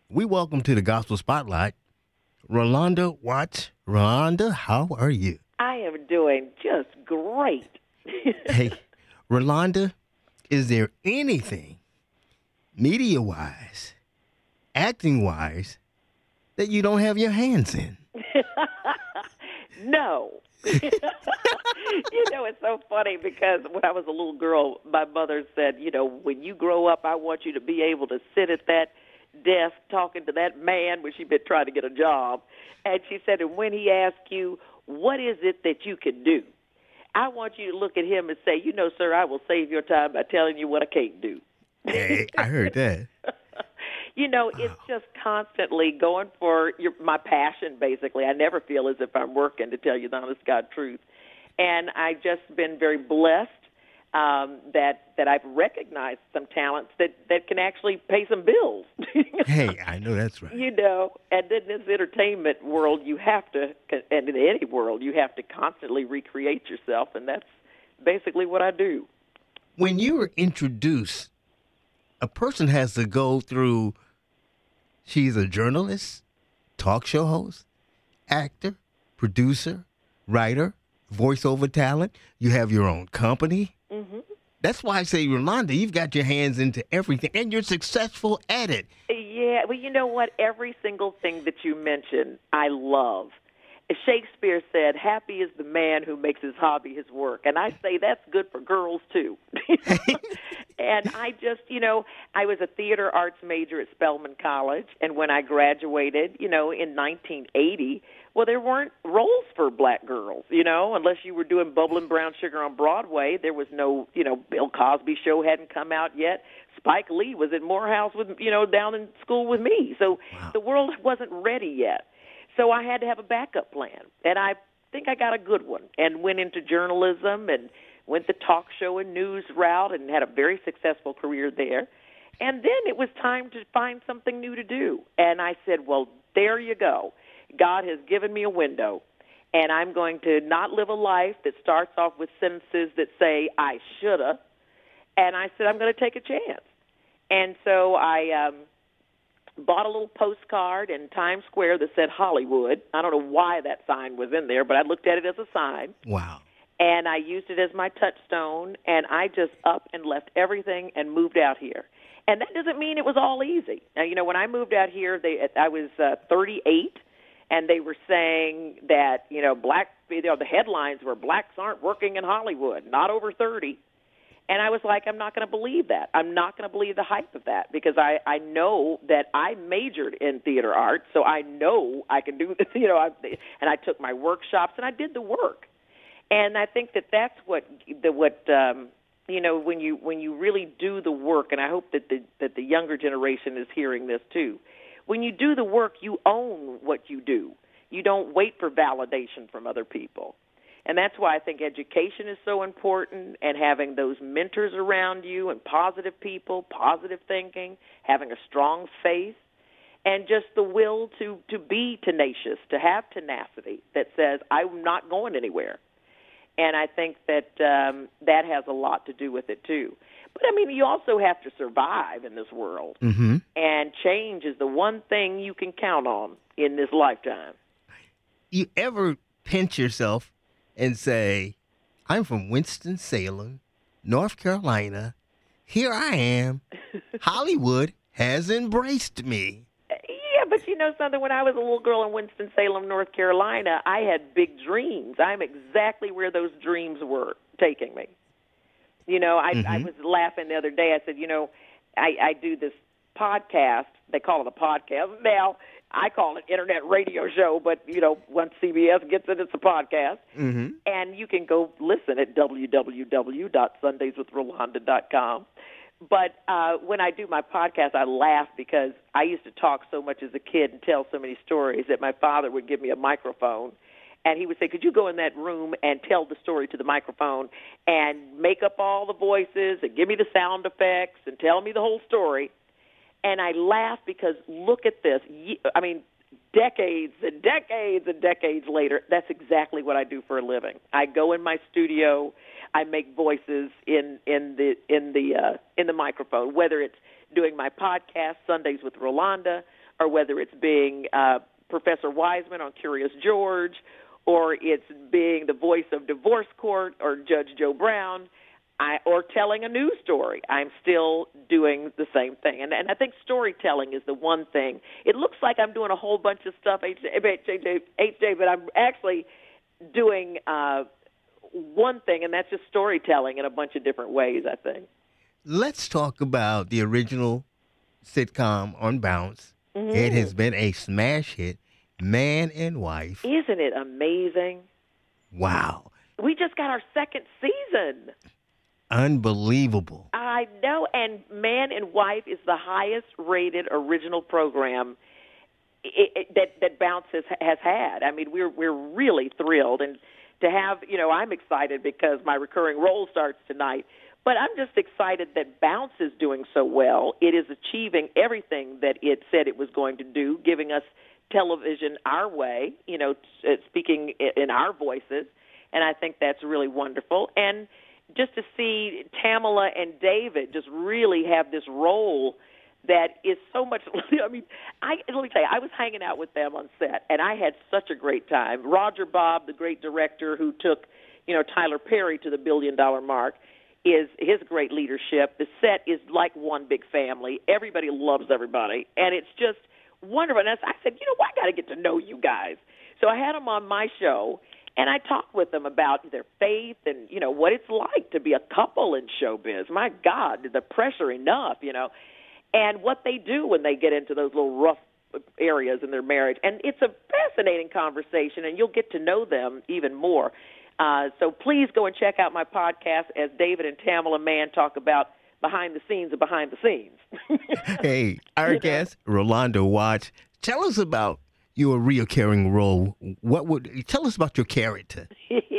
We welcome to the Gospel Spotlight, Rolanda Watts. Rolanda, how are you? I am doing just great. Hey, Rolanda, is there anything media-wise, acting-wise, that you don't have your hands in? No. It's so funny because when I was a little girl, my mother said, when you grow up, I want you to be able to sit at that desk talking to that man when she'd been trying to get a job. And she said, and when he asks you, what is it that you can do? I want you to look at him and say, sir, I will save your time by telling you what I can't do. Hey, I heard that. It's just constantly going for my passion, basically. I never feel as if I'm working, to tell you the honest God truth. And I've just been very blessed that I've recognized some talents that can actually pay some bills. Hey, I know that's right. And in this entertainment world, you have to, and in any world, you have to constantly recreate yourself, and that's basically what I do. When you were introduced, a person has to go through, she's a journalist, talk show host, actor, producer, writer, voiceover talent. You have your own company. Mm-hmm. That's why I say, Rolanda, you've got your hands into everything, and you're successful at it. Yeah, well, you know what? Every single thing that you mentioned, I love. Shakespeare said, happy is the man who makes his hobby his work. And I say that's good for girls, too. And I just, I was a theater arts major at Spelman College. And when I graduated, in 1980, well, there weren't roles for black girls, unless you were doing Bubbling Brown Sugar on Broadway. There was no, Bill Cosby show hadn't come out yet. Spike Lee was at Morehouse with, down in school with me. So Wow. The world wasn't ready yet. So I had to have a backup plan, and I think I got a good one, and went into journalism and went the talk show and news route and had a very successful career there. And then it was time to find something new to do. And I said, well, there you go. God has given me a window, and I'm going to not live a life that starts off with sentences that say, I shoulda. And I said, I'm going to take a chance. And so I bought a little postcard in Times Square that said Hollywood. I don't know why that sign was in there, but I looked at it as a sign. Wow. And I used it as my touchstone, and I just up and left everything and moved out here. And that doesn't mean it was all easy. Now, when I moved out here, I was 38, and they were saying that, the headlines were blacks aren't working in Hollywood, not over 30. And I was like, I'm not going to believe that. I'm not going to believe the hype of that, because I know that I majored in theater arts, so I know I can do this, and I took my workshops and I did the work. And I think that's when you really do the work, and I hope that the younger generation is hearing this too. When you do the work, you own what you do. You don't wait for validation from other people. And that's why I think education is so important, and having those mentors around you and positive people, positive thinking, having a strong faith, and just the will to be tenacious, to have tenacity that says, I'm not going anywhere. And I think that that has a lot to do with it, too. But, you also have to survive in this world. Mm-hmm. And change is the one thing you can count on in this lifetime. You ever pinch yourself and say, I'm from Winston-Salem, North Carolina. Here I am. Hollywood has embraced me. Yeah, but something, when I was a little girl in Winston-Salem, North Carolina, I had big dreams. I'm exactly where those dreams were taking me. I was laughing the other day. I said, I do this podcast. They call it a podcast now. I call it internet radio show, but, once CBS gets it, it's a podcast. Mm-hmm. And you can go listen at www.sundayswithrolanda.com. But when I do my podcast, I laugh because I used to talk so much as a kid and tell so many stories that my father would give me a microphone, and he would say, could you go in that room and tell the story to the microphone and make up all the voices and give me the sound effects and tell me the whole story? And I laugh because look at this. Decades and decades and decades later, that's exactly what I do for a living. I go in my studio, I make voices in the microphone, whether it's doing my podcast, Sundays with Rolanda, or whether it's being Professor Wiseman on Curious George, or it's being the voice of Divorce Court or Judge Joe Brown, or telling a news story. I'm still doing the same thing. And I think storytelling is the one thing. It looks like I'm doing a whole bunch of stuff, HJ, but I'm actually doing one thing, and that's just storytelling in a bunch of different ways, I think. Let's talk about the original sitcom on Bounce. Mm-hmm. It has been a smash hit, Man and Wife. Isn't it amazing? Wow. We just got our second season. Unbelievable. I know, and Man and Wife is the highest rated original program that Bounce has had. I mean, we're really thrilled, and to have, I'm excited because my recurring role starts tonight. But I'm just excited that Bounce is doing so well. It is achieving everything that it said it was going to do, giving us television our way, speaking in our voices. And I think that's really wonderful. And just to see Tamala and David just really have this role that is so much, let me tell you, I was hanging out with them on set, and I had such a great time. Roger Bobb, the great director who took, Tyler Perry to the $1 billion mark, is his great leadership. The set is like one big family. Everybody loves everybody, and it's just wonderful. And I said, I got to get to know you guys. So I had them on my show, and I talked with them about their faith and, what it's like to be a couple in showbiz. My God, the pressure enough, and what they do when they get into those little rough areas in their marriage. And it's a fascinating conversation, and you'll get to know them even more. So please go and check out my podcast as David and Tamala Mann talk about behind the scenes of behind the scenes. Hey, our guest, Rolanda Watts, tell us about your recurring role. Tell us about your character?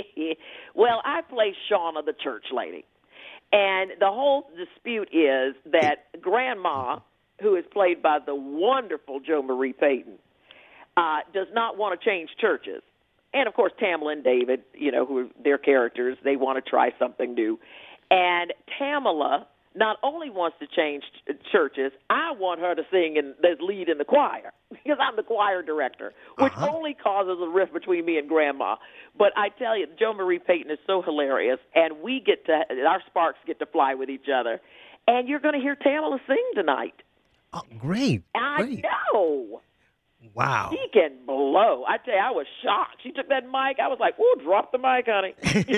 Well, I play Shauna, the church lady. And the whole dispute is that Grandma, who is played by the wonderful Jo Marie Payton, does not want to change churches. And, of course, Tamala and David, who are their characters, they want to try something new. And Tamala not only wants to change churches, I want her to sing and lead in the choir because I'm the choir director, which only causes a rift between me and Grandma. But I tell you, Jo Marie Payton is so hilarious, and our sparks get to fly with each other. And you're going to hear Tamala sing tonight. Oh, great. I know. Wow. She can blow. I tell you, I was shocked. She took that mic. I was like, ooh, drop the mic, honey.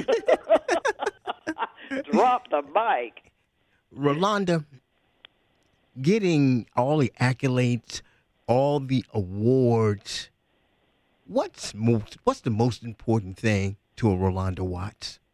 Drop the mic. Rolanda, getting all the accolades, all the awards, what's the most important thing to a Rolanda Watts?